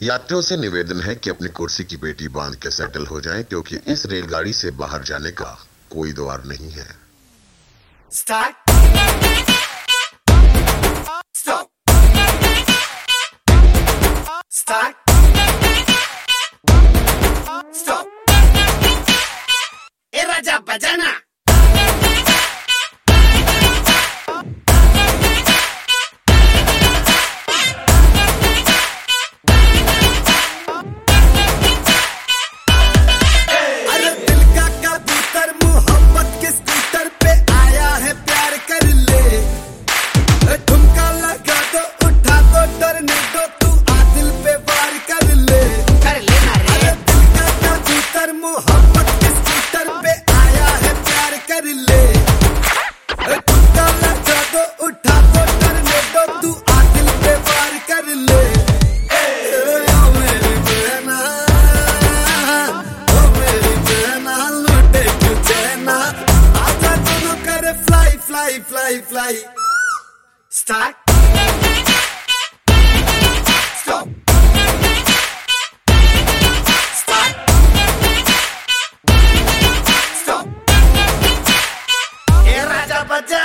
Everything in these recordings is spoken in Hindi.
यात्रियों से निवेदन है कि अपनी कुर्सी की पेटी बांध के सेटल हो जाएं, क्योंकि इस रेलगाड़ी से बाहर जाने का कोई द्वार नहीं है। Start. Stop. Start. Stop. ए राजा बजाना। Fly. Start. Stop. Start. Stop. ए राजा बजा।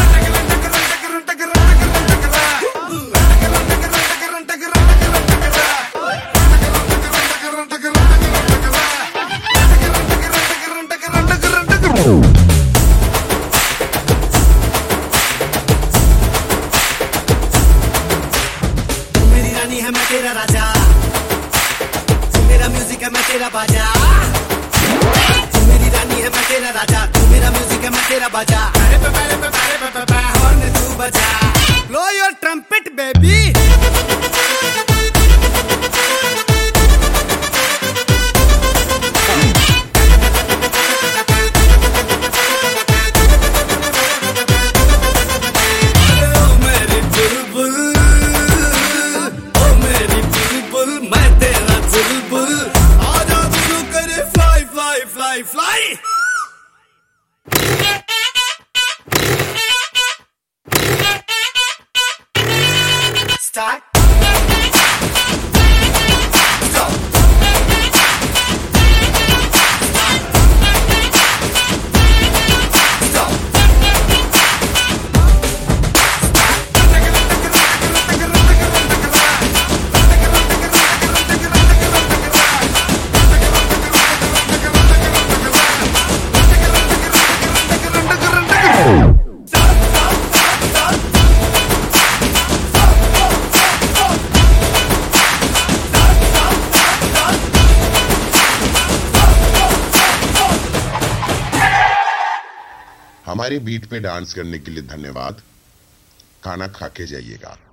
मैं तेरा राजा, तू मेरा म्यूजिक है मैं तेरा बाजा। तू मेरी रानी है मैं तेरा राजा, तू मेरा म्यूजिक है मैं तेरा बाजा। हॉर्न तू बजा, blow your trumpet baby. Fly! Start. Stop. Stop. हमारी बीट पे डांस करने के लिए धन्यवाद। खाना खा के जाइएगा।